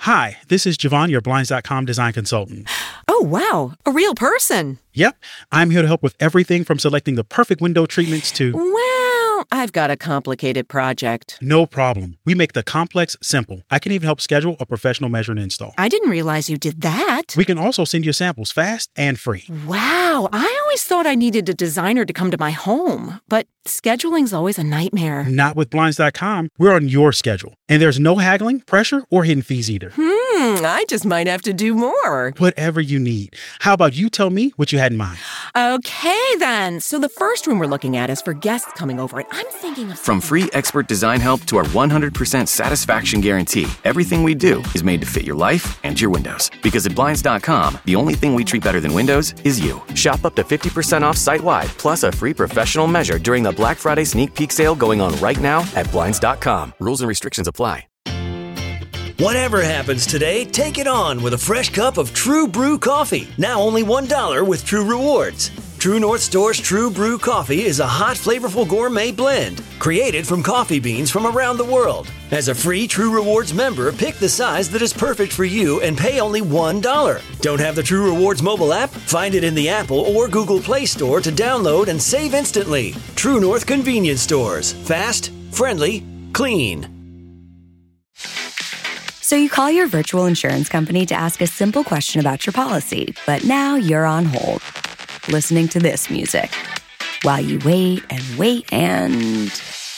Hi, this is Javon, your Blinds.com design consultant. Oh, wow. A real person. Yep, I'm here to help with everything from selecting the perfect window treatments to... Well, I've got a complicated project. No problem. We make the complex simple. I can even help schedule a professional measure and install. I didn't realize you did that. We can also send you samples fast and free. Wow, I always thought I needed a designer to come to my home, but scheduling's always a nightmare. Not with Blinds.com. We're on your schedule. And there's no haggling, pressure, or hidden fees either. I just might have to do more. Whatever you need. How about you tell me what you had in mind? Okay, then. So the first room we're looking at is for guests coming over, and I'm thinking of... From free expert design help to our 100% satisfaction guarantee, everything we do is made to fit your life and your windows. Because at Blinds.com, the only thing we treat better than windows is you. Shop up to 50% off site-wide, plus a free professional measure during the Black Friday sneak peek sale going on right now at Blinds.com. Rules and restrictions apply. Whatever happens today, take it on with a fresh cup of True Brew coffee. Now only $1 with True Rewards. True North Store's True Brew coffee is a hot, flavorful gourmet blend created from coffee beans from around the world. As a free True Rewards member, pick the size that is perfect for you and pay only $1. Don't have the True Rewards mobile app? Find it in the Apple or Google Play Store to download and save instantly. True North Convenience Stores. Fast, friendly, clean. So you call your virtual insurance company to ask a simple question about your policy, but now you're on hold, listening to this music, while you wait and wait and...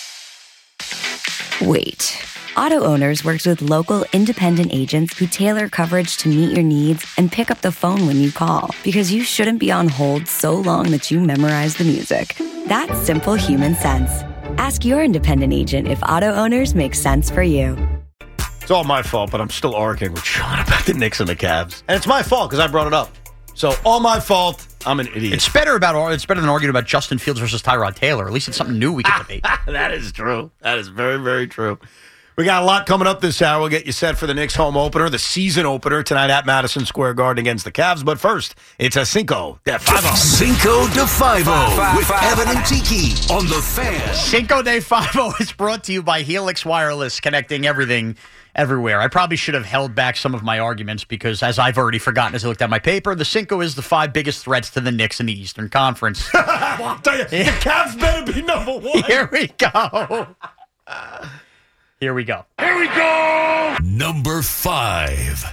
wait. Auto Owners works with local independent agents who tailor coverage to meet your needs and pick up the phone when you call, because you shouldn't be on hold so long that you memorize the music. That's simple human sense. Ask your independent agent if Auto Owners makes sense for you. It's all my fault, but I'm still arguing with Sean about the Knicks and the Cavs. And it's my fault because I brought it up. So, all my fault. I'm an idiot. It's better than arguing about Justin Fields versus Tyrod Taylor. At least it's something new we can debate. That is true. That is very, very true. We got a lot coming up this hour. We'll get you set for the Knicks home opener, the season opener tonight at Madison Square Garden against the Cavs. But first, it's a Cinco de Five-O. Cinco de Five-O with Evan and Tiki on The Fan. Cinco de Five-O is brought to you by Helix Wireless, connecting everything everywhere. I probably should have held back some of my arguments because, as I've already forgotten as I looked at my paper, the Cinco is the 5 biggest threats to the Knicks in the Eastern Conference. I'll tell you, the Cavs better be number one. Here we go. Here we go. Here we go. Number 5.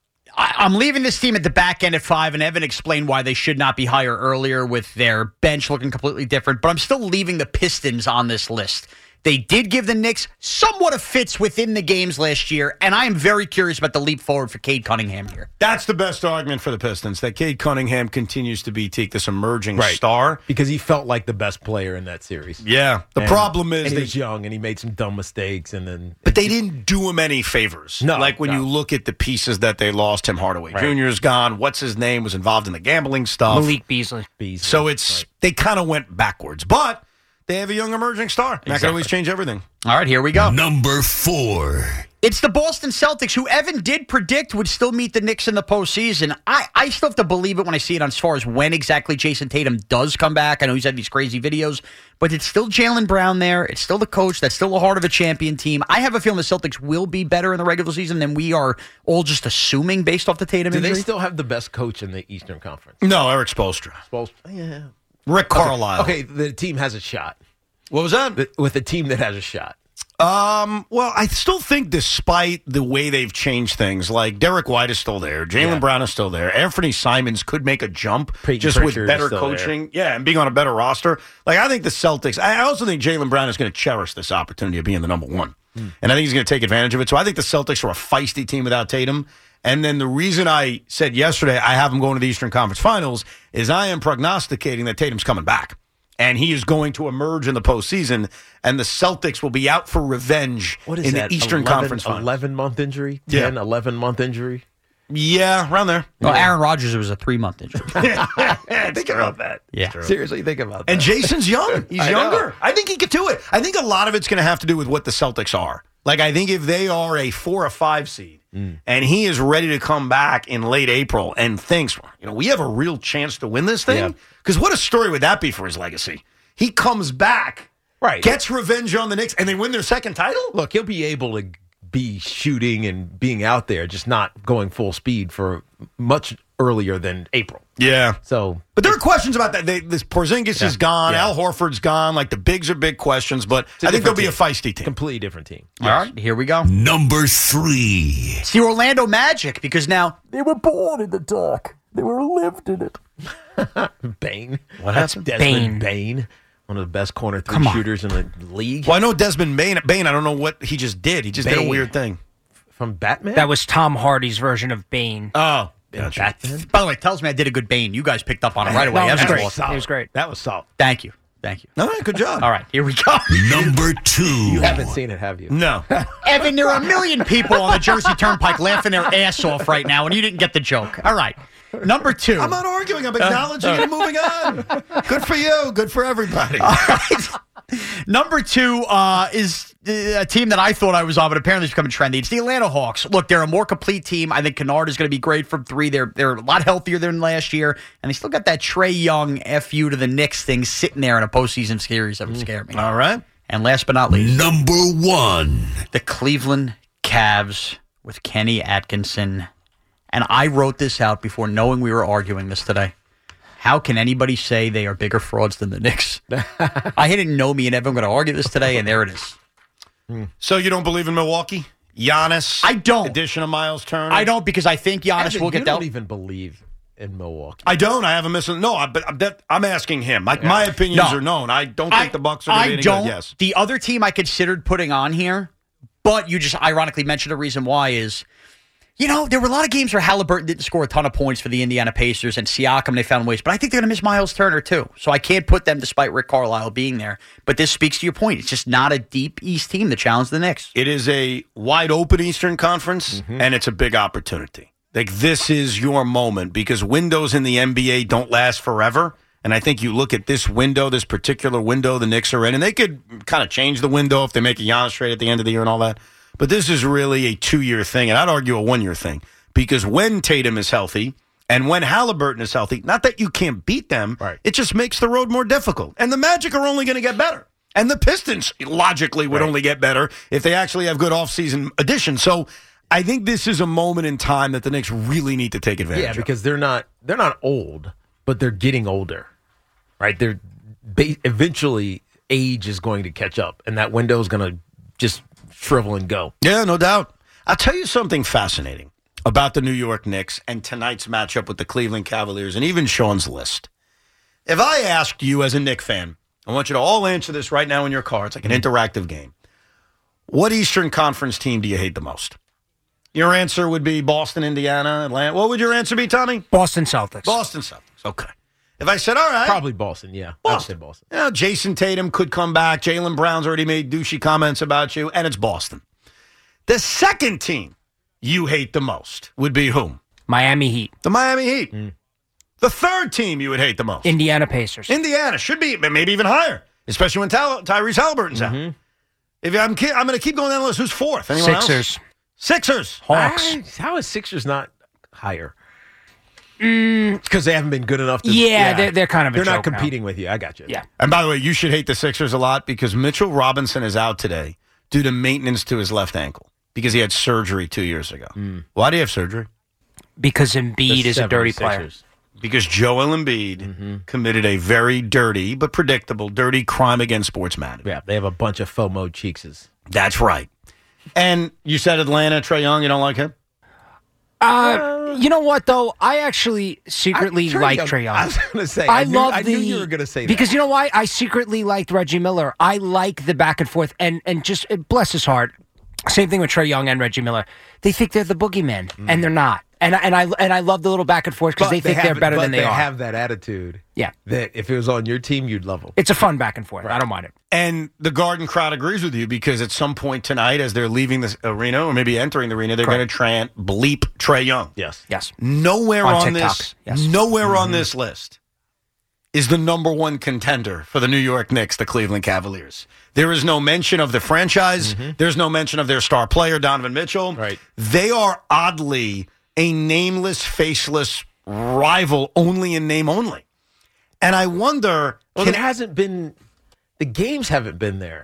I'm leaving this team at the back end at 5, and Evan explained why they should not be higher earlier with their bench looking completely different, but I'm still leaving the Pistons on this list. They did give the Knicks somewhat of fits within the games last year, and I am very curious about the leap forward for Cade Cunningham here. That's the best argument for the Pistons, that Cade Cunningham continues to be this emerging star. Because he felt like the best player in that series. Yeah. The problem is he was young, and he made some dumb mistakes. But they didn't do him any favors. No. Like when you look at the pieces that they lost, Tim Hardaway Jr. is gone. What's his name was involved in the gambling stuff. Malik Beasley. So they kind of went backwards. But they have a young emerging star. Exactly. That can always change everything. All right, here we go. Number 4. It's the Boston Celtics, who Evan did predict would still meet the Knicks in the postseason. I still have to believe it when I see it as far as when exactly Jason Tatum does come back. I know he's had these crazy videos, but it's still Jaylen Brown there. It's still the coach. That's still the heart of a champion team. I have a feeling the Celtics will be better in the regular season than we are all just assuming based off the Tatum injury. Do they still have the best coach in the Eastern Conference? No, Eric Spoelstra. Yeah. Rick Carlisle. Okay, the team has a shot. What was that? With a team that has a shot. Well, I still think despite the way they've changed things, like Derek White is still there, Jaylen Brown is still there, Anthony Simons could make a jump just with better coaching, and being on a better roster. Like, I think the Celtics, I also think Jaylen Brown is going to cherish this opportunity of being the number one, and I think he's going to take advantage of it. So I think the Celtics are a feisty team without Tatum. And then the reason I said yesterday I have them going to the Eastern Conference Finals is I am prognosticating that Tatum's coming back. And he is going to emerge in the postseason, and the Celtics will be out for revenge in the Eastern Conference Finals. 11-month injury? 11-month injury? Yeah, around there. Well, Aaron Rodgers, it was a 3-month injury. Think about that. Yeah. Seriously, think about that. And Jason's young. He's younger. I think he could do it. I think a lot of it's going to have to do with what the Celtics are. Like, I think if they are a 4 or 5 seed, and he is ready to come back in late April and thinks, we have a real chance to win this thing. Because what a story would that be for his legacy? He comes back, gets revenge on the Knicks, and they win their second title? Look, he'll be able to be shooting and being out there, just not going full speed for much earlier than April. Yeah. So, but there are questions about that. This Porzingis is gone. Yeah. Al Horford's gone. Like the bigs are big questions, but I think there'll be a feisty team. Completely different team. All right, here we go. Number 3. It's the Orlando Magic, because now They were born in the dark. They were lived in it. Bane. That's Desmond Bane. One of the best corner shooters in the league. Well, I know Desmond Bane. I don't know what he just did. He just did a weird thing. From Batman? That was Tom Hardy's version of Bane. Oh. Batman? By the way, tells me I did a good Bane. You guys picked up on it right away. No, it was Evan's great. awesome. It was great. That was solid. Thank you. All right, good job. All right, here we go. Number 2. You haven't seen it, have you? No. Evan, there are a million people on the Jersey Turnpike laughing their ass off right now, and you didn't get the joke. All right. Number 2. I'm not arguing. I'm acknowledging and moving on. Good for you. Good for everybody. All right. Number 2 is a team that I thought I was on, but apparently it's becoming trendy. It's the Atlanta Hawks. Look, they're a more complete team. I think Kennard is going to be great from 3. They're a lot healthier than last year, and they still got that Trae Young FU to the Knicks thing sitting there in a postseason series that would scare me. All right. And last but not least, Number 1. the Cleveland Cavs with Kenny Atkinson. And I wrote this out before knowing we were arguing this today. How can anybody say they are bigger frauds than the Knicks? I didn't know me and Evan were going to argue this today, and there it is. So you don't believe in Milwaukee? Giannis? I don't. Addition of Miles Turner? I don't, because I think Giannis Evan, will get you dealt. don't even believe in Milwaukee. I don't. I haven't missed it. No, but I'm asking him. My opinions are known. I don't think the Bucks are going to be any good. Yes. The other team I considered putting on here, but you just ironically mentioned the reason why is, there were a lot of games where Halliburton didn't score a ton of points for the Indiana Pacers, and Siakam, they found ways. But I think they're going to miss Miles Turner, too. So I can't put them despite Rick Carlisle being there. But this speaks to your point. It's just not a deep East team to challenge the Knicks. It is a wide-open Eastern Conference, and it's a big opportunity. Like, this is your moment, because windows in the NBA don't last forever. And I think you look at this window, this particular window the Knicks are in, and they could kind of change the window if they make a Giannis trade at the end of the year and all that. But this is really a 2-year thing, and I'd argue a 1-year thing. Because when Tatum is healthy and when Halliburton is healthy, not that you can't beat them, it just makes the road more difficult. And the Magic are only going to get better. And the Pistons, logically, would only get better if they actually have good offseason additions. So I think this is a moment in time that the Knicks really need to take advantage of. Yeah, because they're not old, but they're getting older, right? They're eventually age is going to catch up, and that window is going to just shrivel and go. Yeah, no doubt. I'll tell you something fascinating about the New York Knicks and tonight's matchup with the Cleveland Cavaliers and even Sean's list. If I asked you as a Knicks fan, I want you to all answer this right now in your car. It's like an interactive game. What Eastern Conference team do you hate the most? Your answer would be Boston, Indiana, Atlanta. What would your answer be, Tommy? Boston Celtics. Boston Celtics. Okay. If I said, all right. Probably Boston, yeah. Boston. Boston. Jason Tatum could come back. Jaylen Brown's already made douchey comments about you, and it's Boston. The second team you hate the most would be whom? Miami Heat. The Miami Heat. The third team you would hate the most? Indiana Pacers. Indiana. Should be, maybe even higher, especially when Tyrese Halliburton's out. If I'm going to keep going down the list. Who's fourth? Anyone Sixers. else? Sixers. Hawks. How is Sixers not higher? Because they haven't been good enough to... They're kind of a They're not joke now. competing with you. I got you. Yeah. And by the way, you should hate the Sixers a lot because Mitchell Robinson is out today due to maintenance to his left ankle because he had surgery 2 years ago. Why do you have surgery? Because Embiid is a dirty player. Because Joel Embiid committed a very dirty but predictable dirty crime against sports matter. Yeah, they have a bunch of FOMO cheekses. That's right. And you said Atlanta, Trae Young, you don't like him? You know what, though? I actually secretly like Trae Young. I was going to say, I knew you were going to say that. Because you know why? I secretly liked Reggie Miller. I like the back and forth, and just, bless his heart, same thing with Trae Young and Reggie Miller. They think they're the boogeyman, and they're not. And I love the little back and forth because they think they're better than they are. They have that attitude. Yeah. That if it was on your team, you'd love them. It's a fun back and forth. Right. I don't mind it. And the Garden crowd agrees with you because at some point tonight, as they're leaving the arena or maybe entering the arena, they're going to bleep Trae Young. Yes. Nowhere on TikTok. this, Yes. nowhere on this list is the number one contender for the New York Knicks, the Cleveland Cavaliers. There is no mention of the franchise. There's no mention of their star player, Donovan Mitchell. Right. They are oddly a nameless, faceless rival only in name only. And I wonder... Well, it hasn't been... The games haven't been there.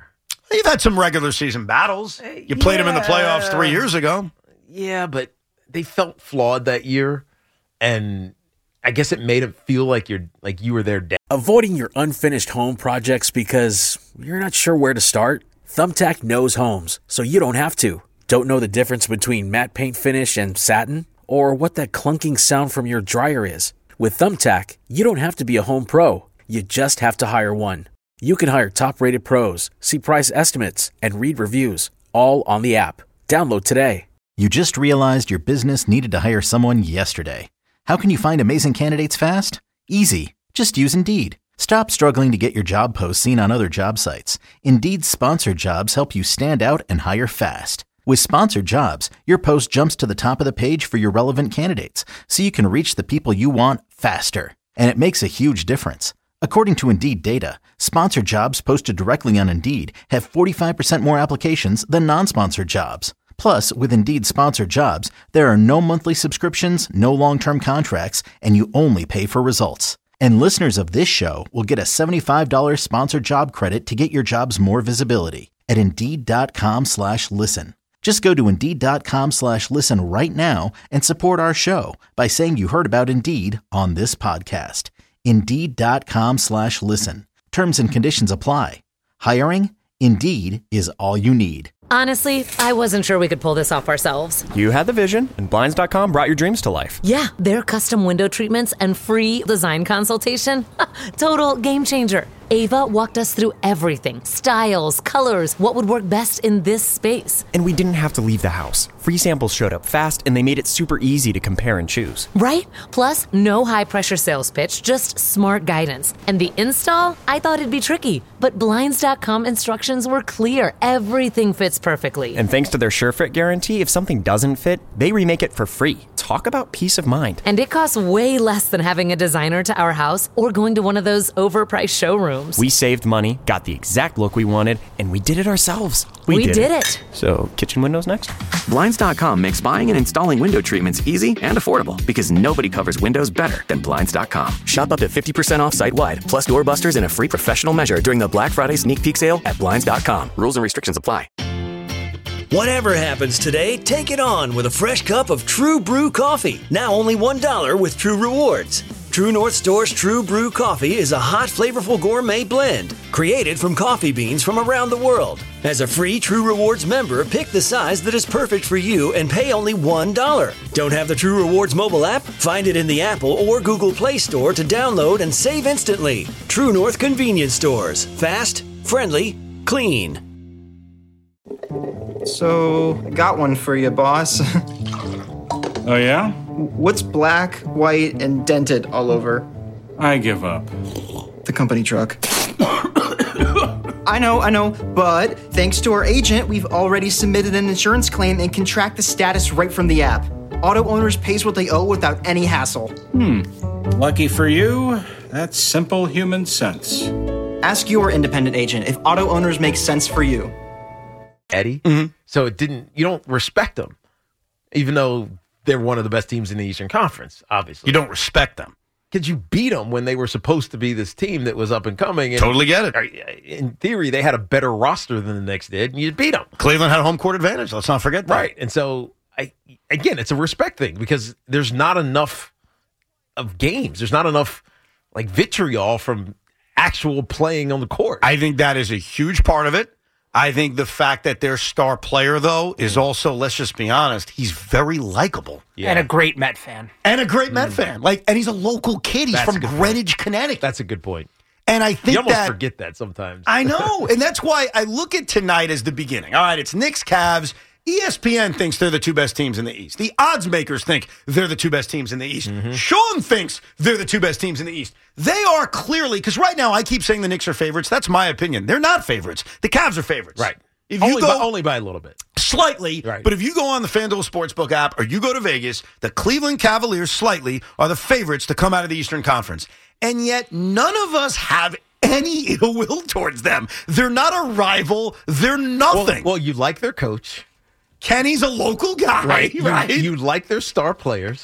You've had some regular season battles. You played them in the playoffs 3 years ago. Yeah, but they felt flawed that year, and I guess it made it feel like you were there. Avoiding your unfinished home projects because you're not sure where to start? Thumbtack knows homes, so you don't have to. Don't know the difference between matte paint finish and satin? Or what that clunking sound from your dryer is? With Thumbtack, you don't have to be a home pro. You just have to hire one. You can hire top-rated pros, see price estimates, and read reviews, all on the app. Download today. You just realized your business needed to hire someone yesterday. How can you find amazing candidates fast? Easy. Just use Indeed. Stop struggling to get your job posts seen on other job sites. Indeed's sponsored jobs help you stand out and hire fast. With sponsored jobs, your post jumps to the top of the page for your relevant candidates, so you can reach the people you want faster. And it makes a huge difference. According to Indeed data, sponsored jobs posted directly on Indeed have 45% more applications than non-sponsored jobs. Plus, with Indeed sponsored jobs, there are no monthly subscriptions, no long-term contracts, and you only pay for results. And listeners of this show will get a $75 sponsored job credit to get your jobs more visibility at Indeed.com/listen. Just go to Indeed.com/listen right now and support our show by saying you heard about Indeed on this podcast. Indeed.com/listen. Terms and conditions apply. Hiring? Indeed is all you need. Honestly, I wasn't sure we could pull this off ourselves. You had the vision, and Blinds.com brought your dreams to life. Yeah, their custom window treatments and free design consultation. Total game changer. Ava walked us through everything. Styles, colors, what would work best in this space. And we didn't have to leave the house. Free samples showed up fast, and they made it super easy to compare and choose. Right? Plus, no high-pressure sales pitch, just smart guidance. And the install? I thought it'd be tricky, but Blinds.com instructions were clear. Everything fits perfectly. And thanks to their SureFit guarantee, if something doesn't fit, they remake it for free. Talk about peace of mind. And it costs way less than having a designer to our house or going to one of those overpriced showrooms. We saved money, got the exact look we wanted, and we did it ourselves. We did it. So, kitchen windows next? Blinds.com makes buying and installing window treatments easy and affordable because nobody covers windows better than Blinds.com. Shop up to 50% off site-wide, plus doorbusters and a free professional measure during the Black Friday sneak peek sale at Blinds.com. Rules and restrictions apply. Whatever happens today, take it on with a fresh cup of True Brew coffee. Now only $1 with True Rewards. True North Store's True Brew Coffee is a hot, flavorful gourmet blend created from coffee beans from around the world. As a free True Rewards member, pick the size that is perfect for you and pay only $1. Don't have the True Rewards mobile app? Find it in the Apple or Google Play Store to download and save instantly. True North Convenience Stores. Fast, friendly, clean. So, I got one for you, boss. Oh, yeah? What's black, white, and dented all over? I give up. The company truck. I know, but thanks to our agent, we've already submitted an insurance claim and can track the status right from the app. Auto owners pays what they owe without any hassle. Lucky for you, that's simple human sense. Ask your independent agent if auto owners make sense for you. Eddie. Mm-hmm. So you don't respect them, even though they're one of the best teams in the Eastern Conference, obviously. You don't respect them. Because you beat them when they were supposed to be this team that was up and coming. And totally get it. In theory, they had a better roster than the Knicks did, and you beat them. Cleveland had a home court advantage. Let's not forget that. Right. And so, again, it's a respect thing because there's not enough of games. There's not enough vitriol from actual playing on the court. I think that is a huge part of it. I think the fact that their star player, though, is also, let's just be honest, he's very likable. Yeah. And a great Met fan. And he's a local kid. He's from Greenwich, Connecticut. That's a good point. And I think you almost forget that sometimes. I know. And that's why I look at tonight as the beginning. All right, it's Knicks, Cavs. ESPN thinks they're the two best teams in the East. The odds makers think they're the two best teams in the East. Mm-hmm. Sean thinks they're the two best teams in the East. They are clearly, because right now I keep saying the Knicks are favorites. That's my opinion. They're not favorites. The Cavs are favorites. Right. Only by a little bit. Slightly. Right. But if you go on the FanDuel Sportsbook app or you go to Vegas, the Cleveland Cavaliers slightly are the favorites to come out of the Eastern Conference. And yet none of us have any ill will towards them. They're not a rival. They're nothing. Well, you like their coach. Kenny's a local guy, right? You like their star players.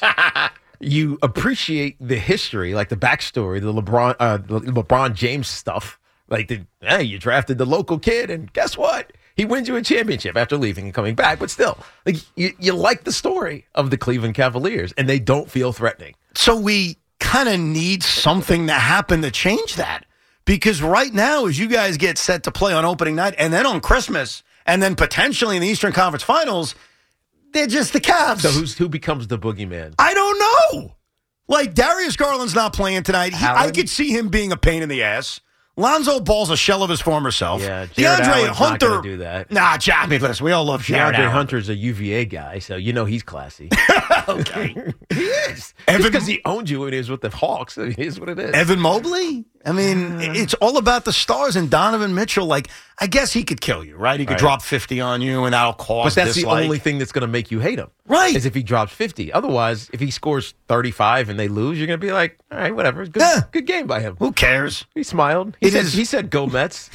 You appreciate the history, like the backstory, the LeBron James stuff, Like, hey, you drafted the local kid, and guess what? He wins you a championship after leaving and coming back. But still, like you like the story of the Cleveland Cavaliers, and they don't feel threatening. So we kind of need something to happen to change that. Because right now, as you guys get set to play on opening night, and then on Christmas, and then potentially in the Eastern Conference Finals, they're just the Cavs. So who becomes the boogeyman? I don't know. Like, Darius Garland's not playing tonight. I could see him being a pain in the ass. Lonzo Ball's a shell of his former self. Yeah, Jared Allen's Hunter, not going to do that. Nah, I mean, listen, we all love Jared Allen. Hunter's a UVA guy, so you know he's classy. Okay. He is. Just because he owned you when he was with the Hawks, it is what it is. Evan Mobley? I mean, it's all about the stars, and Donovan Mitchell, like, I guess he could kill you, right? He could drop 50 on you, and that'll cause But that's dislike. the only thing that's going to make you hate him. Right. Is if he drops 50. Otherwise, if he scores 35 and they lose, you're going to be like, all right, whatever. Good game by him. Who cares? He smiled. He said, go Mets.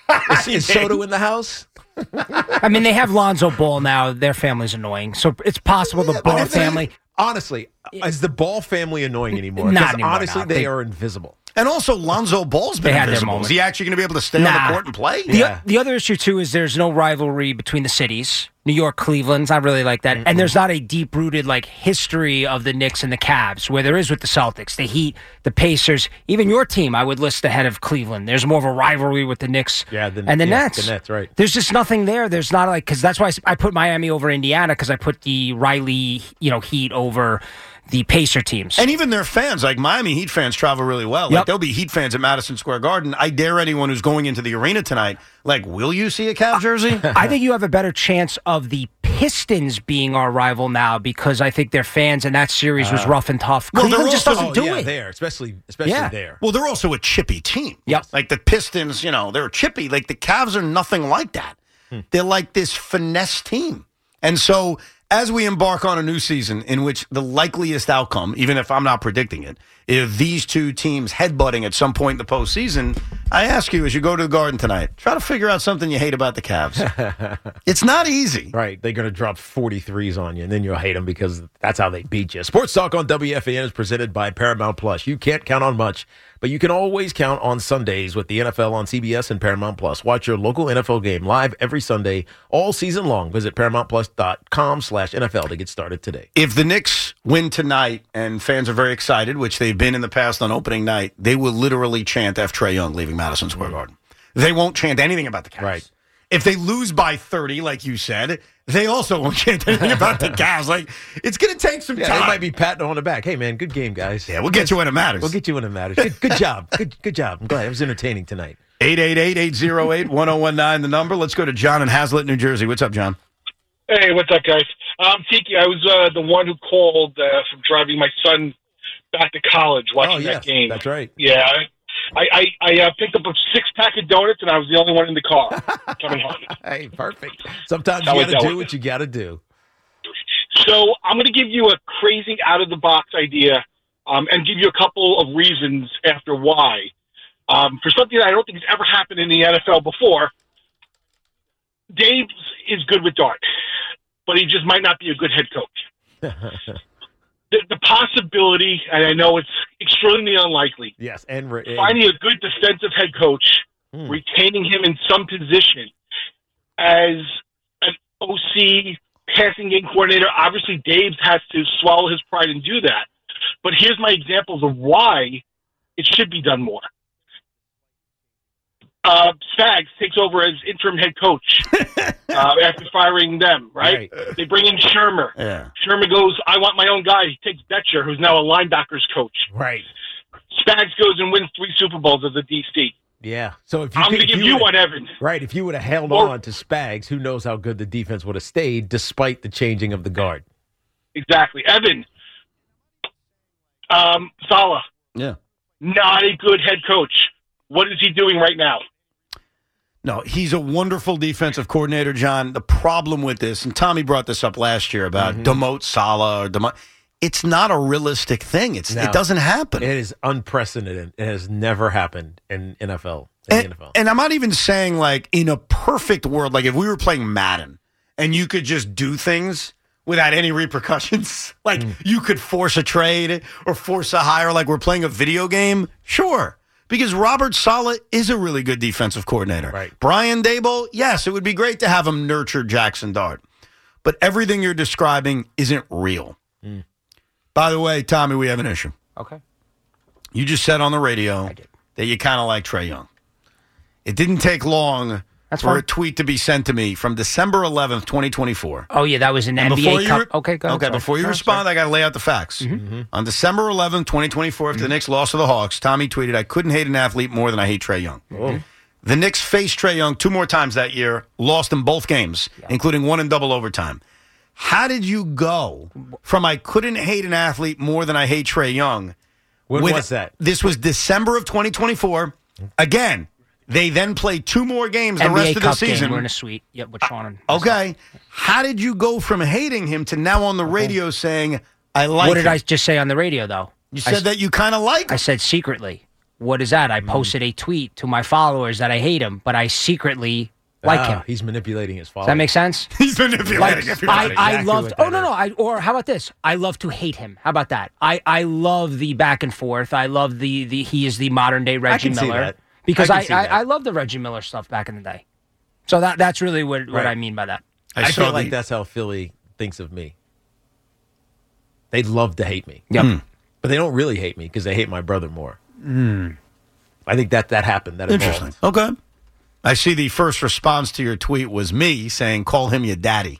Is Soto in the house? I mean, they have Lonzo Ball now. Their family's annoying. So it's possible the Ball family... Honestly, is the Ball family annoying anymore? Not Because anymore, honestly, no. they are invisible. And also, Lonzo Ball's been They had their invisible. Is moment. he actually going to be able to stay on the court and play? The other issue, too, is there's no rivalry between the cities. New York, Cleveland's not really like that. And there's not a deep-rooted, like, history of the Knicks and the Cavs, where there is with the Celtics, the Heat, the Pacers. Even your team, I would list ahead of Cleveland. There's more of a rivalry with the Knicks and the Nets. The Nets, right. There's just nothing there. There's not, like, because that's why I put Miami over Indiana, because I put the Riley, Heat over the Pacer teams. And even their fans, like Miami Heat fans, travel really well. Like, there'll be Heat fans at Madison Square Garden. I dare anyone who's going into the arena tonight, like, will you see a Cavs jersey? I think you have a better chance of the Pistons being our rival now, because I think their fans in that series was rough and tough. Well, Cleveland just doesn't do it. There, especially Yeah. there. Well, they're also a chippy team. Yep. Like the Pistons, they're chippy. Like the Cavs are nothing like that. They're like this finesse team. And so as we embark on a new season in which the likeliest outcome, even if I'm not predicting it, if these two teams headbutting at some point in the postseason, I ask you as you go to the Garden tonight, try to figure out something you hate about the Cavs. It's not easy. Right. They're going to drop 43s on you, and then you'll hate them because that's how they beat you. Sports Talk on WFAN is presented by Paramount Plus. You can't count on much, but you can always count on Sundays with the NFL on CBS and Paramount Plus. Watch your local NFL game live every Sunday, all season long. Visit ParamountPlus.com/NFL to get started today. If the Knicks win tonight and fans are very excited, which they've been in the past on opening night, they will literally chant after Trae Young leaving Madison Square Garden. They won't chant anything about the Cavs. Right. If they lose by 30, like you said, they also won't chant anything about the Cavs. Like, it's going to take some time. They might be patting on the back. Hey, man, good game, guys. Yeah, we'll get you when it matters. We'll get you when it matters. Good job. Good job. I'm glad it was entertaining tonight. 888-808-1019, the number. Let's go to John in Hazlitt, New Jersey. What's up, John? Hey, what's up, guys? Tiki, I was the one who called from driving my son back to college watching that game. That's right. Yeah. I picked up a 6-pack of donuts, and I was the only one in the car coming home. Hey, perfect. Sometimes you got to do what you got to do. So I'm going to give you a crazy out-of-the-box idea and give you a couple of reasons after why. For something that I don't think has ever happened in the NFL before, Dave is good with Dart, but he just might not be a good head coach. The possibility, and I know it's extremely unlikely, yes, and finding a good defensive head coach, retaining him in some position as an OC passing game coordinator. Obviously, Dave has to swallow his pride and do that. But here's my examples of why it should be done more. Spags takes over as interim head coach after firing them, right? They bring in Shermer. Yeah. Shermer goes, I want my own guy. He takes Betcher, who's now a linebackers coach. Right. Spags goes and wins 3 Super Bowls as a DC. Yeah. So if I'm going to give you one, Evan. Right. If you would have held on to Spags, who knows how good the defense would have stayed despite the changing of the guard. Exactly. Evan. Saleh. Yeah. Not a good head coach. What is he doing right now? No, he's a wonderful defensive coordinator, John. The problem with this, and Tommy brought this up last year about demote Saleh or demote. It's not a realistic thing. It doesn't happen. It is unprecedented. It has never happened in NFL. And I'm not even saying like in a perfect world, like if we were playing Madden and you could just do things without any repercussions, like you could force a trade or force a hire like we're playing a video game, sure. Because Robert Saleh is a really good defensive coordinator. Right. Brian Daboll, yes, it would be great to have him nurture Jackson Dart. But everything you're describing isn't real. By the way, Tommy, we have an issue. Okay. You just said on the radio that you kind of like Trae Young. It didn't take long for a tweet to be sent to me from December 11th, 2024. Oh, yeah, that was an NBA Cup. Okay, go ahead. Okay, before you respond, I got to lay out the facts. On December 11th, 2024, after the Knicks lost to the Hawks, Tommy tweeted, I couldn't hate an athlete more than I hate Trae Young. The Knicks faced Trae Young 2 more times that year, lost in both games, including one in double overtime. How did you go from I couldn't hate an athlete more than I hate Trae Young? When was that? This was December of 2024. Again, they then played 2 more games the NBA rest of the Cup season. Game. We're in a suite. Yep, with Sean. And okay. How did you go from hating him to now on the radio saying, I like him? What did I just say on the radio, though? You said that you kind of like him. I said secretly. What is that? I posted a tweet to my followers that I hate him, but I secretly like him. He's manipulating his followers. Does that make sense? He's manipulating everybody. I loved. Oh no. Or how about this? I love to hate him. How about that? I love the back and forth. I love the he is the modern day Reggie Miller. See that. Because I love the Reggie Miller stuff back in the day. So that's really what I mean by that. I feel like that's how Philly thinks of me. They love to hate me. Yep. But they don't really hate me because they hate my brother more. I think that happened. That Interesting. Evolved. Okay. I see the first response to your tweet was me saying, call him your daddy.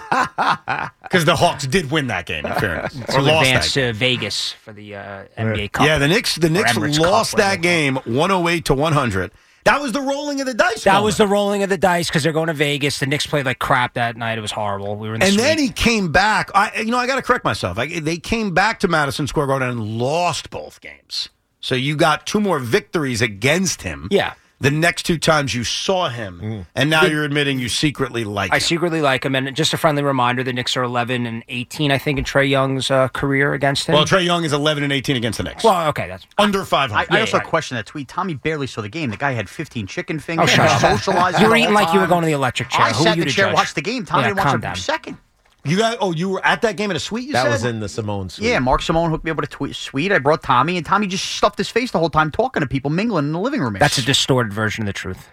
Because the Hawks did win that game, in fairness. To advance to Vegas for the NBA Cup. Yeah, the Knicks lost that game 108-100. That was the rolling of the dice. That was the rolling of the dice because they're going to Vegas. The Knicks played like crap that night. It was horrible. We were in the And suite. then he came back. I got to correct myself. They came back to Madison Square Garden and lost both games. So you got 2 more victories against him. Yeah. The next 2 times you saw him, and now you're admitting you secretly like him. I secretly like him, and just a friendly reminder: the Knicks are 11-18, I think, in Trae Young's career against him. Well, Trae Young is 11-18 against the Knicks. Well, okay, that's under 500. I also question that tweet. Tommy barely saw the game. The guy had 15 chicken fingers. Oh, shut up. Socializing. You were eating like you were going to the electric chair. I sat in the chair, watched the game. Tommy watched a second. You were at that game in a suite, you said? That was in the Simone suite. Yeah, Mark Simone hooked me up with a suite. I brought Tommy, and Tommy just stuffed his face the whole time talking to people, mingling in the living room. That's a distorted version of the truth.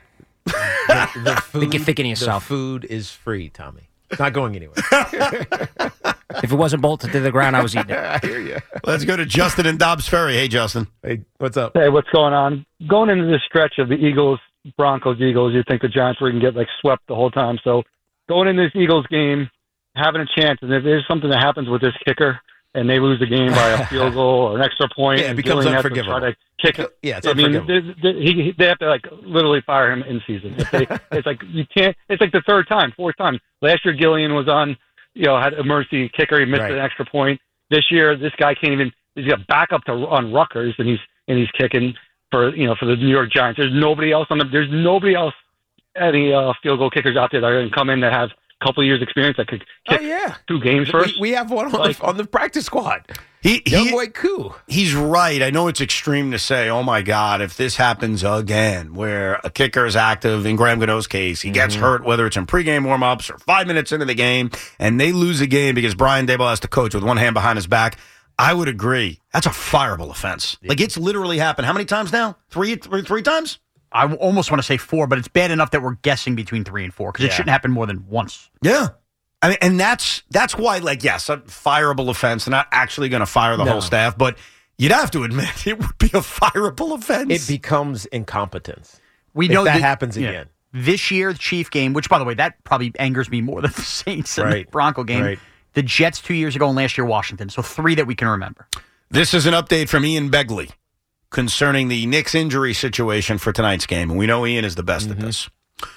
The food, you're thinking of yourself. The food is free, Tommy. It's not going anywhere. If it wasn't bolted to the ground, I was eating it. I hear you. Let's go to Justin in Dobbs Ferry. Hey, Justin. Hey, what's up? Hey, what's going on? Going into this stretch of the Eagles, Broncos, you'd think the Giants were going to get swept the whole time. So going into this Eagles game, having a chance, and if there's something that happens with this kicker and they lose the game by a field goal or an extra point, it becomes unforgivable. Try to kick it. Yeah, it's unforgivable. They have to literally fire him in season. It's like you can't. It's like the 4th time. Last year, Gillian was on. Had a mercy kicker. He missed an extra point. This year, this guy can't even. He's got backup on Rutgers, and he's kicking for the New York Giants. There's nobody else There's nobody else. Any field goal kickers out there that are going to come in that have couple of years experience that could kick 2 games first. We have one on the practice squad. Young boy Koo. He's right. I know it's extreme to say, oh my God, if this happens again, where a kicker is active, in Graham Gano's case, he gets hurt, whether it's in pregame warmups or 5 minutes into the game, and they lose a game because Brian Daboll has to coach with one hand behind his back, I would agree. That's a fireable offense. It's literally happened. How many times now? Three times? I almost want to say 4, but it's bad enough that we're guessing between 3 and 4 because it shouldn't happen more than once. Yeah. I mean, and that's why, yes, a fireable offense. They're not actually going to fire the whole staff, but you'd have to admit it would be a fireable offense. It becomes incompetence. We know that happens again. This year, the Chief game, which, by the way, that probably angers me more than the Saints and the Bronco game. Right. The Jets 2 years ago and last year, Washington. So 3 that we can remember. This is an update from Ian Begley concerning the Knicks injury situation for tonight's game. And we know Ian is the best at this.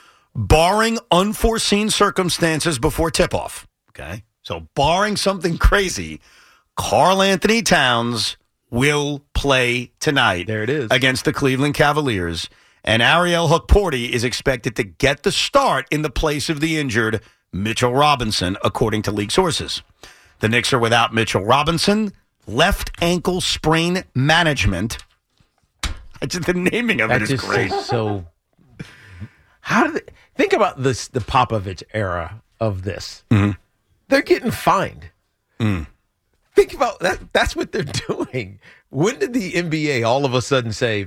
Barring unforeseen circumstances before tip-off, okay? So barring something crazy, Karl Anthony Towns will play tonight. There it is. Against the Cleveland Cavaliers. And Ariel Hukporti is expected to get the start in the place of the injured Mitchell Robinson, according to league sources. The Knicks are without Mitchell Robinson, left ankle sprain management. The naming of it is great. So, how do they think about this? The Popovich era of this, they're getting fined. Think about that. That's what they're doing. When did the NBA all of a sudden say,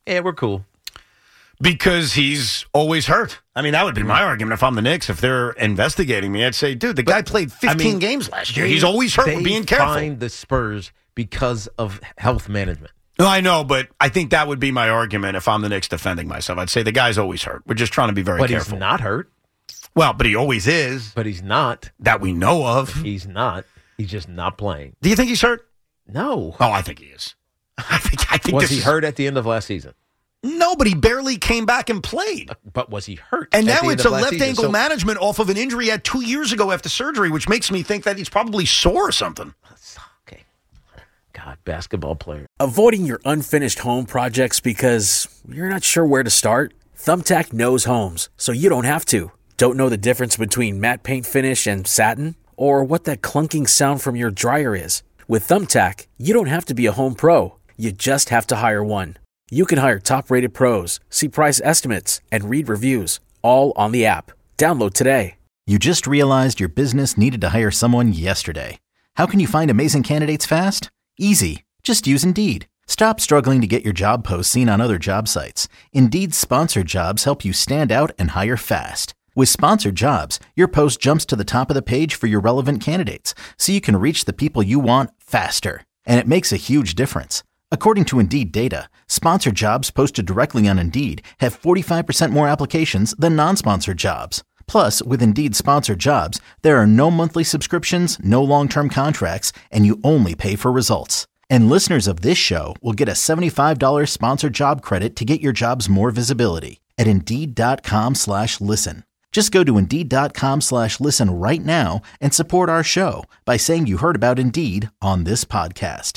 Yeah, we're cool. Because he's always hurt. I mean, that would be my argument if I'm the Knicks. If they're investigating me, I'd say, dude, the guy played 15 games last year. He's always hurt. We're being careful. They fined the Spurs because of health management. No, I know, but I think that would be my argument if I'm the Knicks defending myself. I'd say the guy's always hurt. We're just trying to be very careful. But he's not hurt. Well, but he always is. But he's not. That we know of. He's not. He's just not playing. Do you think he's hurt? No. Oh, I think he is. I think was he hurt at the end of last season? No, but he barely came back and played. But was he hurt? And now it's a left ankle management off of an injury he had 2 years ago after surgery, which makes me think that he's probably sore or something. Okay. God, basketball player. Avoiding your unfinished home projects because you're not sure where to start? Thumbtack knows homes, so you don't have to. Don't know the difference between matte paint finish and satin? Or what that clunking sound from your dryer is? With Thumbtack, you don't have to be a home pro. You just have to hire one. You can hire top-rated pros, see price estimates, and read reviews, all on the app. Download today. You just realized your business needed to hire someone yesterday. How can you find amazing candidates fast? Easy. Just use Indeed. Stop struggling to get your job posts seen on other job sites. Indeed's sponsored jobs help you stand out and hire fast. With sponsored jobs, your post jumps to the top of the page for your relevant candidates, so you can reach the people you want faster. And it makes a huge difference. According to Indeed data, sponsored jobs posted directly on Indeed have 45% more applications than non-sponsored jobs. Plus, with Indeed sponsored jobs, there are no monthly subscriptions, no long-term contracts, and you only pay for results. And listeners of this show will get a $75 sponsored job credit to get your jobs more visibility at Indeed.com/listen. Just go to Indeed.com/listen right now and support our show by saying you heard about Indeed on this podcast.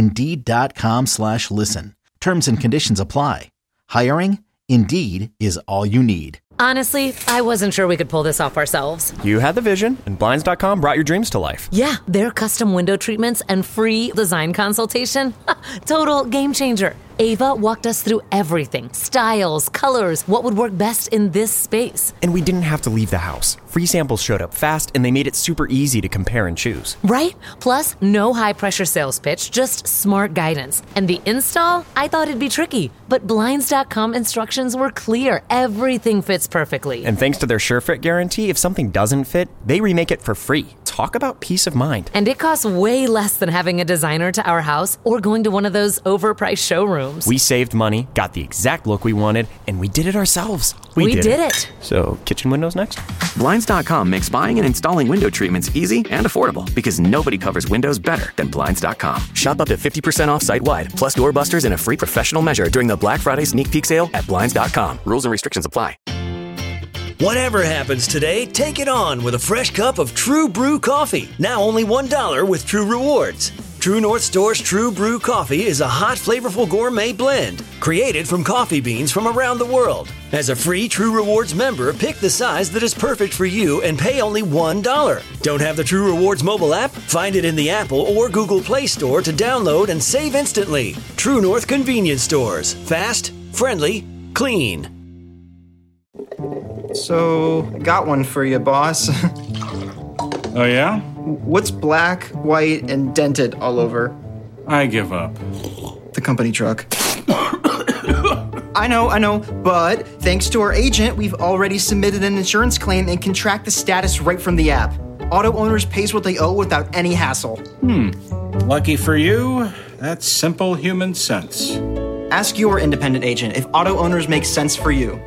Indeed.com/listen. Terms and conditions apply. Hiring? Indeed is all you need. Honestly, I wasn't sure we could pull this off ourselves. You had the vision, and Blinds.com brought your dreams to life. Yeah, their custom window treatments and free design consultation. Total game changer. Ava walked us through everything. Styles, colors, what would work best in this space. And we didn't have to leave the house. Free samples showed up fast, and they made it super easy to compare and choose. Right? Plus, no high-pressure sales pitch, just smart guidance. And the install? I thought it'd be tricky. But Blinds.com instructions were clear. Everything fits perfectly. And thanks to their SureFit guarantee, if something doesn't fit, they remake it for free. Talk about peace of mind. And it costs way less than having a designer to our house or going to one of those overpriced showrooms. We saved money, got the exact look we wanted, and we did it ourselves. We did it. So, kitchen windows next? Blinds.com makes buying and installing window treatments easy and affordable because nobody covers windows better than Blinds.com. Shop up to 50% off site-wide, plus doorbusters and a free professional measure during the Black Friday sneak peek sale at Blinds.com. Rules and restrictions apply. Whatever happens today, take it on with a fresh cup of True Brew coffee. Now only $1 with True Rewards. True North Store's True Brew coffee is a hot, flavorful gourmet blend created from coffee beans from around the world. As a free True Rewards member, pick the size that is perfect for you and pay only $1. Don't have the True Rewards mobile app? Find it in the Apple or Google Play Store to download and save instantly. True North convenience stores. Fast, friendly, clean. So, got one for you, boss. Oh, yeah? What's black, white, and dented all over? I give up. The company truck. I know, but thanks to our agent, we've already submitted an insurance claim and can track the status right from the app. Auto owners pays what they owe without any hassle. Lucky for you, that's simple human sense. Ask your independent agent if auto owners make sense for you.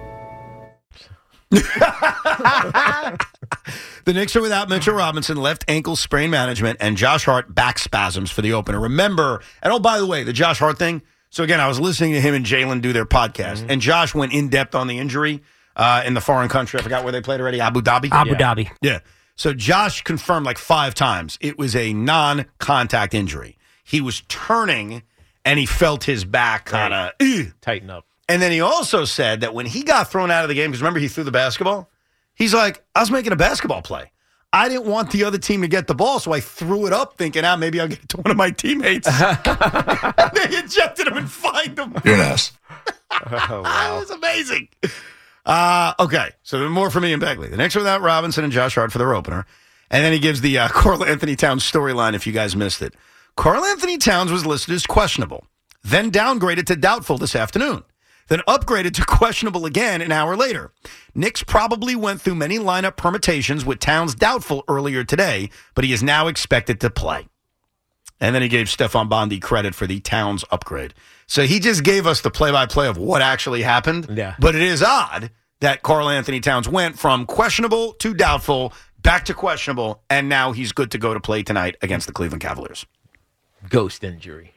The Knicks are without Mitchell Robinson, left ankle sprain management, and Josh Hart back spasms for the opener. Remember, and oh, by the way, the Josh Hart thing. So again, I was listening to him and Jalen do their podcast, and Josh went in depth on the injury in the foreign country. I forgot where they played already. Abu Dhabi? Abu Dhabi. Yeah. So Josh confirmed like 5 times it was a non-contact injury. He was turning, and he felt his back kind of tighten up. And then he also said that when he got thrown out of the game, because remember he threw the basketball, he's like, I was making a basketball play. I didn't want the other team to get the ball, so I threw it up thinking, maybe I'll get it to one of my teammates. And they ejected him and fined him. You're an ass. Oh, wow. It was amazing. Okay, so more for me and Begley. The Knicks are without Robinson and Josh Hart for their opener. And then he gives the Karl Anthony Towns storyline if you guys missed it. Karl Anthony Towns was listed as questionable, then downgraded to doubtful this afternoon. then upgraded to questionable again an hour later. Nix probably went through many lineup permutations with Towns doubtful earlier today, but he is now expected to play. And then he gave Stefan Bondy credit for the Towns upgrade. So he just gave us the play-by-play of what actually happened. Yeah. But it is odd that Karl Anthony Towns went from questionable to doubtful, back to questionable, and now he's good to go to play tonight against the Cleveland Cavaliers. Ghost injury.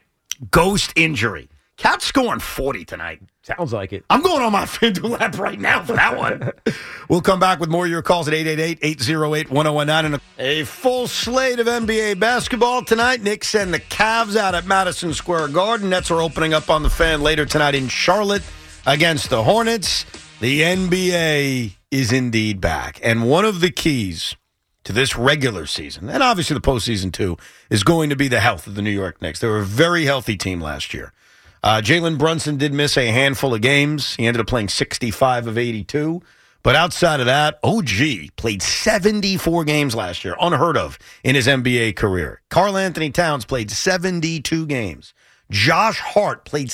Cats scoring 40 tonight. Sounds like it. I'm going on my FanDuel app right now for that one. We'll come back with more of your calls at 888-808-1019. And a full slate of NBA basketball tonight. Knicks and the Cavs out at Madison Square Garden. Nets are opening up on the Fan later tonight in Charlotte against the Hornets. The NBA is indeed back. And one of the keys to this regular season, and obviously the postseason too, is going to be the health of the New York Knicks. They were a very healthy team last year. Jalen Brunson did miss a handful of games. He ended up playing 65 of 82. But outside of that, OG played 74 games last year, unheard of in his NBA career. Karl Anthony Towns played 72 games. Josh Hart played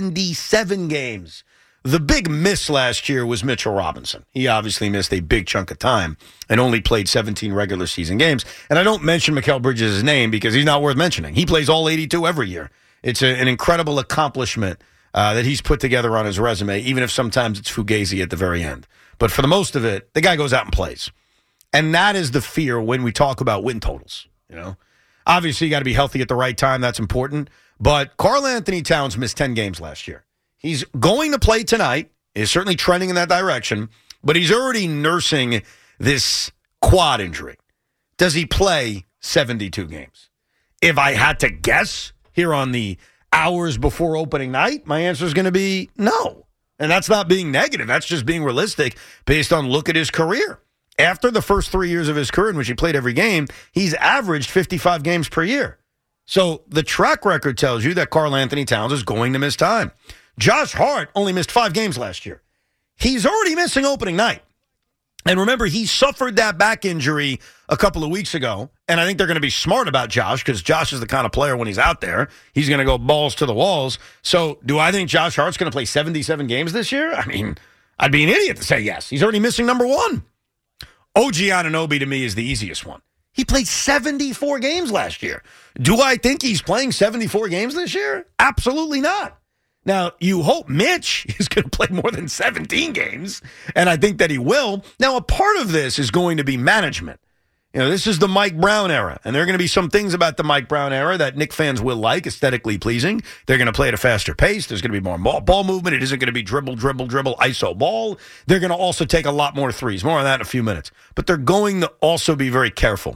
77 games. The big miss last year was Mitchell Robinson. He obviously missed a big chunk of time and only played 17 regular season games. And I don't mention Mikal Bridges' name because he's not worth mentioning. He plays all 82 every year. It's an incredible accomplishment that he's put together on his resume, even if sometimes it's fugazi at the very end. But for the most of it, the guy goes out and plays. And that is the fear when we talk about win totals. You know, obviously you got to be healthy at the right time. That's important. But Karl Anthony Towns missed 10 games last year. He's going to play tonight, is certainly trending in that direction, but he's already nursing this quad injury. Does he play 72 games? If I had to guess here on the hours before opening night, my answer is going to be no. And that's not being negative. That's just being realistic based on look at his career. After the first 3 years of his career in which he played every game, he's averaged 55 games per year. So the track record tells you that Karl Anthony Towns is going to miss time. Josh Hart only missed 5 games last year. He's already missing opening night. And remember, he suffered that back injury a couple of weeks ago, and I think they're going to be smart about Josh because Josh is the kind of player when he's out there, he's going to go balls to the walls. So do I think Josh Hart's going to play 77 games this year? I mean, I'd be an idiot to say yes. He's already missing number one. OG Anunoby to me is the easiest one. He played 74 games last year. Do I think he's playing 74 games this year? Absolutely not. Now, you hope Mitch is going to play more than 17 games, and I think that he will. Now, a part of this is going to be management. You know, this is the Mike Brown era, and there are going to be some things about the Mike Brown era that Knick fans will like, aesthetically pleasing. They're going to play at a faster pace. There's going to be more ball movement. It isn't going to be dribble, ISO ball. They're going to also take a lot more threes. More on that in a few minutes. But they're going to also be very careful.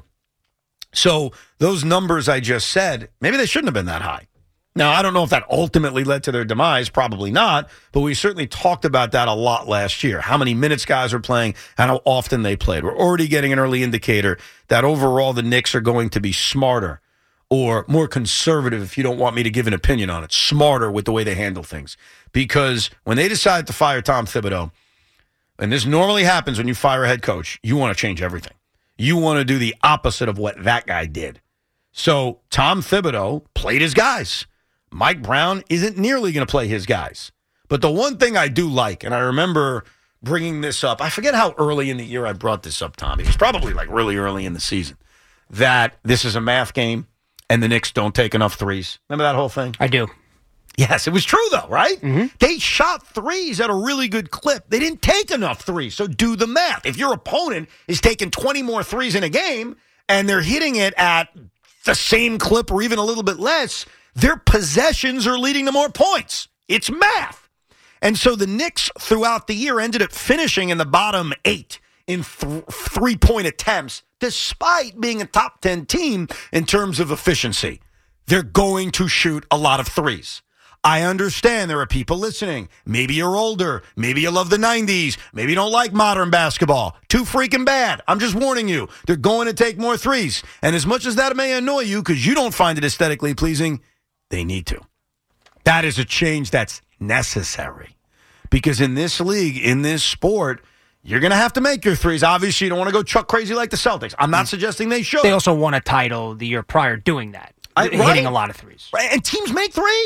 So those numbers I just said, maybe they shouldn't have been that high. Now, I don't know if that ultimately led to their demise. Probably not. But we certainly talked about that a lot last year. How many minutes guys are playing and how often they played. We're already getting an early indicator that overall the Knicks are going to be smarter or more conservative, if you don't want me to give an opinion on it, smarter with the way they handle things. Because when they decided to fire Tom Thibodeau, and this normally happens when you fire a head coach, you want to change everything. You want to do the opposite of what that guy did. So Tom Thibodeau played his guys. Mike Brown isn't nearly going to play his guys. But the one thing I do like, and I remember bringing this up, I forget how early in the year I brought this up, Tommy. It was probably like really early in the season, that this is a math game and the Knicks don't take enough threes. Remember that whole thing? I do. Yes, it was true, though, right? Mm-hmm. They shot threes at a really good clip. They didn't take enough threes, so do the math. If your opponent is taking 20 more threes in a game and they're hitting it at the same clip or even a little bit less, their possessions are leading to more points. It's math. And so the Knicks throughout the year ended up finishing in the bottom 8 in three-point attempts, despite being a top 10 team in terms of efficiency. They're going to shoot a lot of threes. I understand there are people listening. Maybe you're older. Maybe you love the 90s. Maybe you don't like modern basketball. Too freaking bad. I'm just warning you. They're going to take more threes. And as much as that may annoy you because you don't find it aesthetically pleasing, they need to. That is a change that's necessary. Because in this league, in this sport, you're going to have to make your threes. Obviously, you don't want to go Chuck crazy like the Celtics. I'm not suggesting they should. They also won a title the year prior doing that. Hitting a lot of threes. Right, and teams make threes.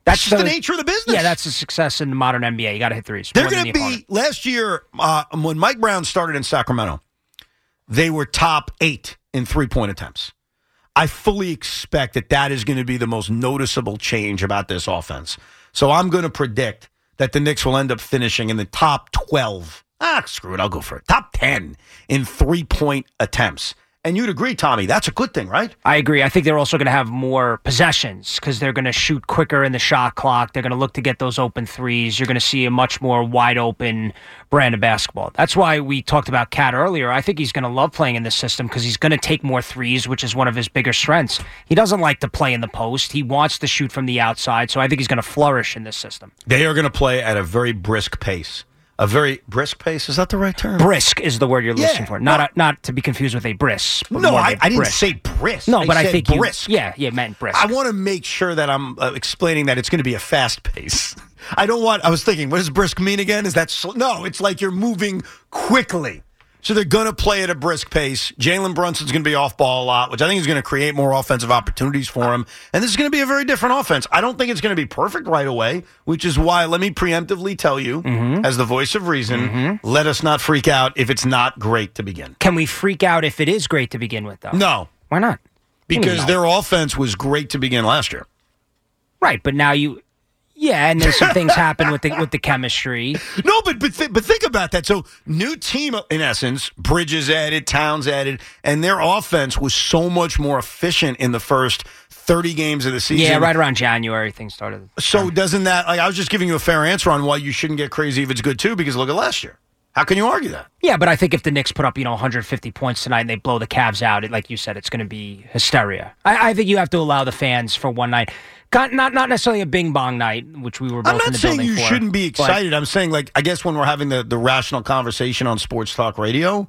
That's just the nature of the business. Yeah, that's the success in the modern NBA. You got to hit threes. They're going to be, last year, when Mike Brown started in Sacramento, they were top 8 in three-point attempts. I fully expect that is going to be the most noticeable change about this offense. So I'm going to predict that the Knicks will end up finishing in the top 12. Screw it, I'll go for it. Top 10 in three-point attempts. And you'd agree, Tommy, that's a good thing, right? I agree. I think they're also going to have more possessions because they're going to shoot quicker in the shot clock. They're going to look to get those open threes. You're going to see a much more wide-open brand of basketball. That's why we talked about Cat earlier. I think he's going to love playing in this system because he's going to take more threes, which is one of his bigger strengths. He doesn't like to play in the post. He wants to shoot from the outside, so I think he's going to flourish in this system. They are going to play at a very brisk pace. A very brisk pace, is that the right term? Brisk is the word you're listening for. Not to be confused with a brisk. No, I didn't say brisk. No, but I think brisk. Yeah, meant brisk. I want to make sure that I'm explaining that it's going to be a fast pace. I was thinking, what does brisk mean again? Is that no, it's like you're moving quickly. So they're going to play at a brisk pace. Jalen Brunson's going to be off ball a lot, which I think is going to create more offensive opportunities for him. And this is going to be a very different offense. I don't think it's going to be perfect right away, which is why let me preemptively tell you, as the voice of reason, let us not freak out if it's not great to begin. Can we freak out if it is great to begin with, though? No. Why not? Because their offense was great to begin last year. Right, but now yeah, and then some things happen with the chemistry. No, but think about that. So, new team, in essence, Bridges added, Towns added, and their offense was so much more efficient in the first 30 games of the season. Yeah, right around January, things started. So, doesn't that, I was just giving you a fair answer on why you shouldn't get crazy if it's good, too, because look at last year. How can you argue that? Yeah, but I think if the Knicks put up 150 points tonight and they blow the Cavs out, like you said, it's going to be hysteria. I think you have to allow the fans for one night. Not necessarily a bing bong night, which we were both in the building for. I'm not saying you shouldn't be excited. I'm saying, I guess when we're having the rational conversation on Sports Talk Radio,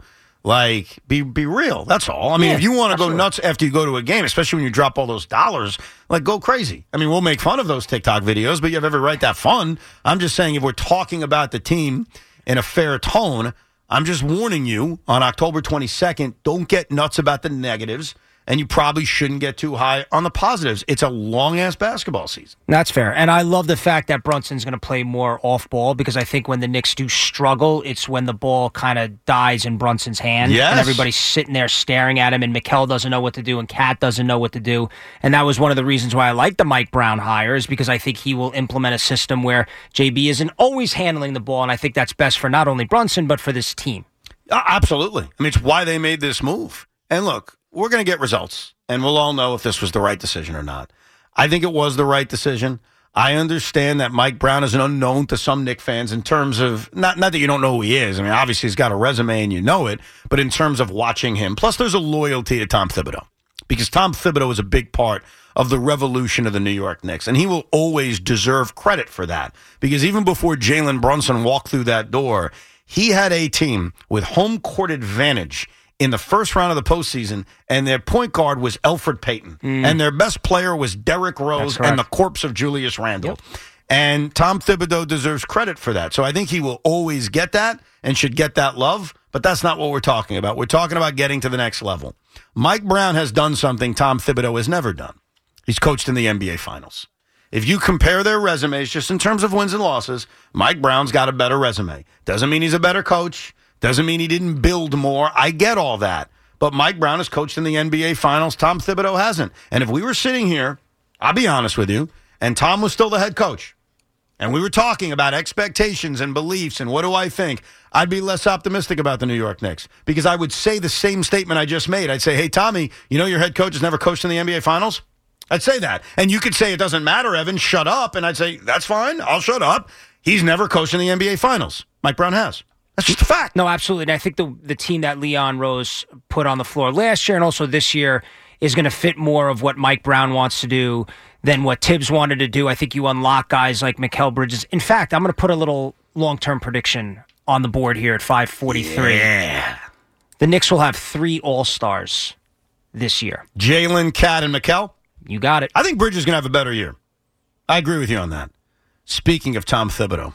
be real. That's all. I mean, if you want to go nuts after you go to a game, especially when you drop all those dollars, go crazy. I mean, we'll make fun of those TikTok videos, but you have every right to have fun. I'm just saying if we're talking about the team in a fair tone, I'm just warning you on October 22nd, don't get nuts about the negatives. And you probably shouldn't get too high on the positives. It's a long-ass basketball season. That's fair. And I love the fact that Brunson's going to play more off-ball because I think when the Knicks do struggle, it's when the ball kind of dies in Brunson's hand. Yes. And everybody's sitting there staring at him, and Mikal doesn't know what to do, and Cat doesn't know what to do. And that was one of the reasons why I like the Mike Brown hire is because I think he will implement a system where JB isn't always handling the ball, and I think that's best for not only Brunson, but for this team. Absolutely. I mean, it's why they made this move. And look, we're going to get results, and we'll all know if this was the right decision or not. I think it was the right decision. I understand that Mike Brown is an unknown to some Knicks fans in terms of, not that you don't know who he is. I mean, obviously he's got a resume and you know it, but in terms of watching him. Plus, there's a loyalty to Tom Thibodeau because Tom Thibodeau is a big part of the revolution of the New York Knicks, and he will always deserve credit for that because even before Jalen Brunson walked through that door, he had a team with home court advantage in the first round of the postseason, and their point guard was Elfrid Payton, and their best player was Derrick Rose and the corpse of Julius Randle. Yep. And Tom Thibodeau deserves credit for that. So I think he will always get that and should get that love, but that's not what we're talking about. We're talking about getting to the next level. Mike Brown has done something Tom Thibodeau has never done. He's coached in the NBA Finals. If you compare their resumes just in terms of wins and losses, Mike Brown's got a better resume. Doesn't mean he's a better coach. Doesn't mean he didn't build more. I get all that. But Mike Brown has coached in the NBA Finals. Tom Thibodeau hasn't. And if we were sitting here, I'll be honest with you, and Tom was still the head coach, and we were talking about expectations and beliefs and what do I think, I'd be less optimistic about the New York Knicks because I would say the same statement I just made. I'd say, hey, Tommy, you know your head coach has never coached in the NBA Finals? I'd say that. And you could say it doesn't matter, Evan, shut up. And I'd say, that's fine, I'll shut up. He's never coached in the NBA Finals. Mike Brown has. That's just a fact. No, absolutely. And I think the team that Leon Rose put on the floor last year and also this year is going to fit more of what Mike Brown wants to do than what Tibbs wanted to do. I think you unlock guys like Mikal Bridges. In fact, I'm going to put a little long-term prediction on the board here at 543. Yeah. The Knicks will have 3 All-Stars this year. Jalen, Cat, and Mikal? You got it. I think Bridges is going to have a better year. I agree with you on that. Speaking of Tom Thibodeau,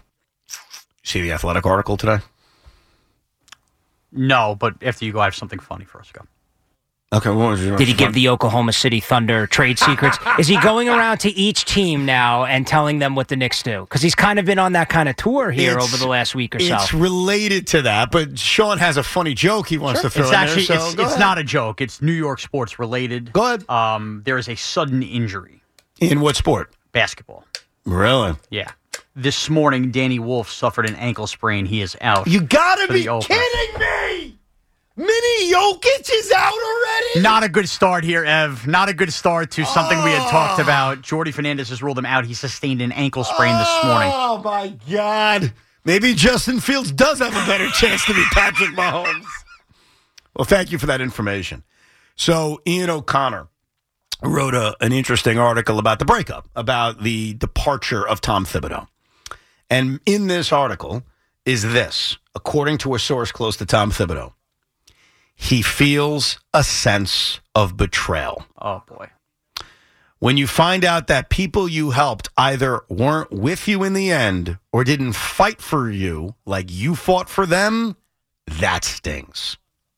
see the Athletic article today? No, but after you go, I have something funny for us. Go. Okay, what was your Did he give the Oklahoma City Thunder trade secrets? Is he going around to each team now and telling them what the Knicks do? Because he's kind of been on that kind of tour here over the last week or so. It's related to that, but Sean has a funny joke he wants to throw in actually, there. So it's not a joke. It's New York sports related. Go ahead. There is a sudden injury. In what sport? Basketball. Really? Yeah. This morning, Danny Wolf suffered an ankle sprain. He is out. You gotta for be the Open. kidding me! Mini Jokic is out already? Not a good start here, Ev. Not a good start to something we had talked about. Jordy Fernandez has ruled him out. He sustained an ankle sprain this morning. Oh, my God. Maybe Justin Fields does have a better chance to be Patrick Mahomes. Well, thank you for that information. So, Ian O'Connor wrote an interesting article about the breakup, about the departure of Tom Thibodeau. And in this article is this, according to a source close to Tom Thibodeau. He feels a sense of betrayal. Oh, boy. When you find out that people you helped either weren't with you in the end or didn't fight for you like you fought for them, that stings.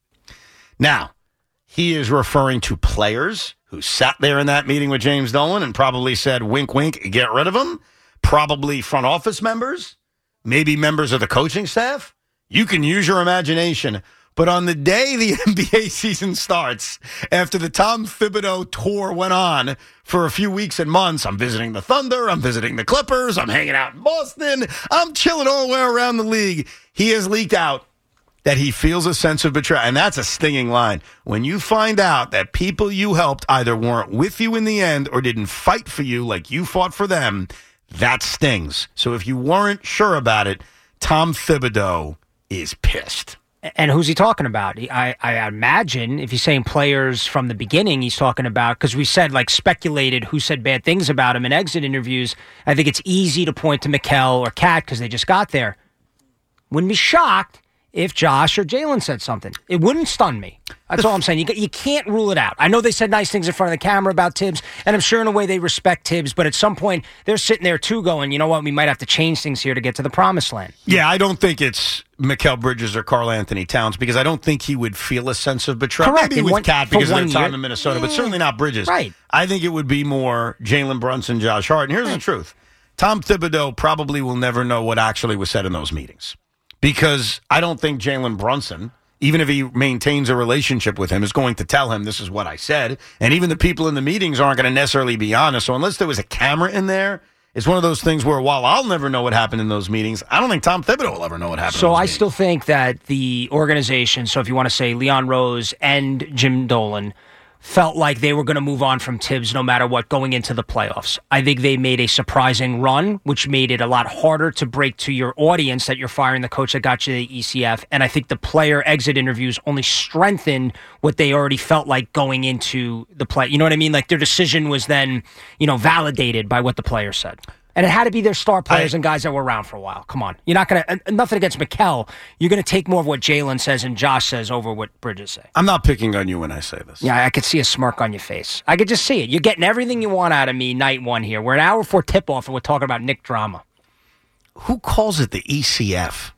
Now, he is referring to players who sat there in that meeting with James Dolan and probably said, wink, wink, get rid of him. Probably front office members, maybe members of the coaching staff. You can use your imagination. But on the day the NBA season starts, after the Tom Thibodeau tour went on for a few weeks and months, I'm visiting the Thunder, I'm visiting the Clippers, I'm hanging out in Boston, I'm chilling all the way around the league. He has leaked out that he feels a sense of betrayal. And that's a stinging line. When you find out that people you helped either weren't with you in the end or didn't fight for you like you fought for them, that stings. So if you weren't sure about it, Tom Thibodeau is pissed. And who's he talking about? I imagine if he's saying players from the beginning, he's talking about, because we said, like, speculated who said bad things about him in exit interviews. I think it's easy to point to Mikal or Kat because they just got there. Wouldn't be shocked if Josh or Jalen said something. It wouldn't stun me. That's all I'm saying. You can't rule it out. I know they said nice things in front of the camera about Tibbs, and I'm sure in a way they respect Tibbs, but at some point they're sitting there too going, you know what, we might have to change things here to get to the promised land. Yeah, I don't think it's Mikal Bridges or Karl Anthony Towns because I don't think he would feel a sense of betrayal. Correct. Maybe with Kat because of their time in Minnesota, Yeah. but certainly not Bridges. Right. I think it would be more Jalen Brunson, Josh Hart. And here's the truth. Tom Thibodeau probably will never know what actually was said in those meetings. Because I don't think Jalen Brunson, even if he maintains a relationship with him, is going to tell him this is what I said. And even the people in the meetings aren't going to necessarily be honest. So unless there was a camera in there, it's one of those things where while I'll never know what happened in those meetings, I don't think Tom Thibodeau will ever know what happened So in those I meetings. still think that the organization, so if you want to say Leon Rose and Jim Dolan, felt like they were going to move on from Tibbs no matter what going into the playoffs. I think they made a surprising run, which made it a lot harder to break to your audience that you're firing the coach that got you the ECF. And I think the player exit interviews only strengthened what they already felt like going into the play. You know what I mean? Like their decision was then, validated by what the player said. And it had to be their star players and guys that were around for a while. Come on. You're not going to, nothing against Mikal. You're going to take more of what Jalen says and Josh says over what Bridges say. I'm not picking on you when I say this. Yeah, I could see a smirk on your face. I could just see it. You're getting everything you want out of me night one here. We're an hour before tip-off and we're talking about Nick drama. Who calls it the ECF?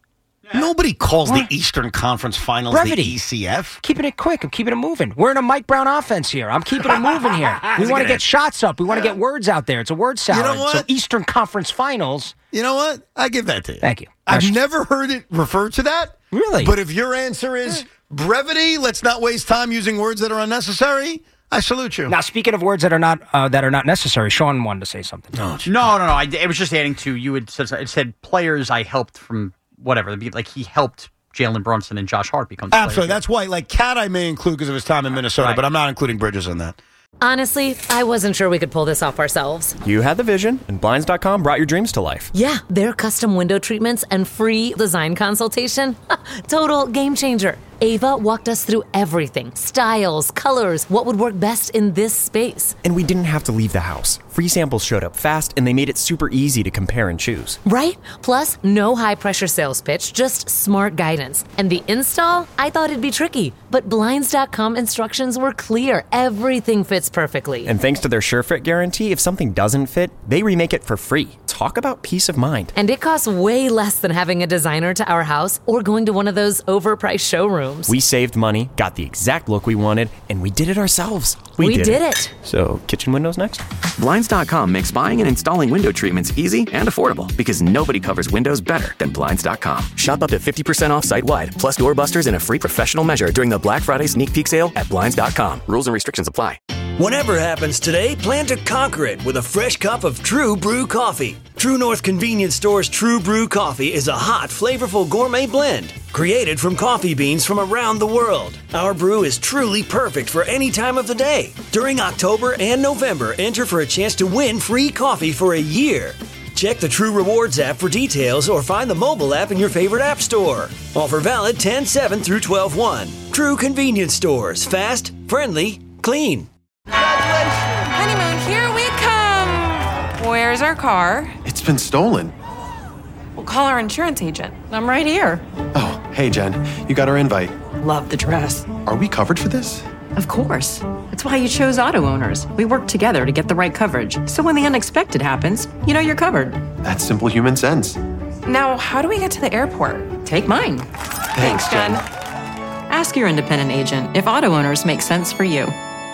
Nobody calls the Eastern Conference Finals Brevity. the ECF. Keeping it quick. I'm keeping it moving. We're in a Mike Brown offense here. I'm keeping it moving here. We want to get shots up. We want to get words out there. It's a word salad. You know what? So Eastern Conference Finals. You know what? I give that to you. Thank you. I've never heard it referred to that. Really? But if your answer is brevity, let's not waste time using words that are unnecessary, I salute you. Now, speaking of words that are not necessary, Sean wanted to say something. No. It was just adding to, you had said, it said players I helped from whatever. Like he helped Jalen Brunson and Josh Hart become Absolutely. That's why, like, Kat I may include because of his time in Minnesota, but I'm not including Bridges in that. Honestly, I wasn't sure we could pull this off ourselves. You had the vision, and Blinds.com brought your dreams to life. Yeah, their custom window treatments and free design consultation. Total game changer. Ava walked us through everything. Styles, colors, what would work best in this space. And we didn't have to leave the house. Free samples showed up fast, and they made it super easy to compare and choose. Right? Plus, no high-pressure sales pitch, just smart guidance. And the install? I thought it'd be tricky, but Blinds.com instructions were clear. Everything fits perfectly. And thanks to their SureFit guarantee, if something doesn't fit, they remake it for free. Talk Talk about peace of mind. And it costs way less than having a designer to our house or going to one of those overpriced showrooms. We saved money, got the exact look we wanted, and we did it ourselves. We did it. So, kitchen windows next? Blinds.com makes buying and installing window treatments easy and affordable because nobody covers windows better than Blinds.com. Shop up to 50% off site-wide, plus doorbusters and a free professional measure during the Black Friday sneak peek sale at Blinds.com. Rules and restrictions apply. Whatever happens today, plan to conquer it with a fresh cup of True Brew coffee. True North Convenience Store's True Brew coffee is a hot, flavorful gourmet blend created from coffee beans from around the world. Our brew is truly perfect for any time of the day. During October and November, enter for a chance to win free coffee for a year. Check the True Rewards app for details or find the mobile app in your favorite app store. Offer valid 10/7 through 12/1. True Convenience Stores. Fast, friendly, clean. Honeymoon, here we come. Where's our car? It's been stolen. We'll call our insurance agent. I'm right here. Oh, hey, Jen. You got our invite. Love the dress. Are we covered for this? Of course. That's why you chose Auto Owners. We work together to get the right coverage. So when the unexpected happens, you know you're covered. That's simple human sense. Now, how do we get to the airport? Take mine. Thanks, Jen. Ask your independent agent if Auto Owners make sense for you.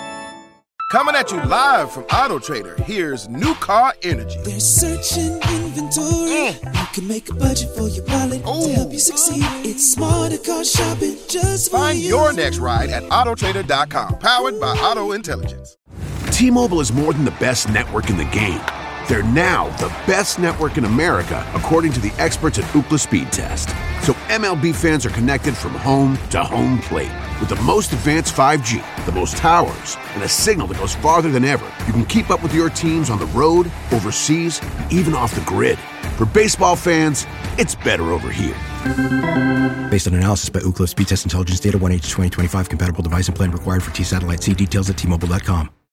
Coming at you live from Auto Trader, here's New Car Energy. They're searching inventory. You can make a budget for your wallet to help you succeed. It's smarter car shopping just for Find you. your next ride at autotrader.com, powered by Auto Intelligence. T-Mobile is more than the best network in the game. They're now the best network in America, according to the experts at Ookla Speed Test. So MLB fans are connected from home to home plate. With the most advanced 5G, the most towers, and a signal that goes farther than ever, you can keep up with your teams on the road, overseas, and even off the grid. For baseball fans, it's better over here. Based on analysis by Ookla Speed Test Intelligence Data, 1H 2025 compatible device and plan required for T-Satellite. See details at T-Mobile.com.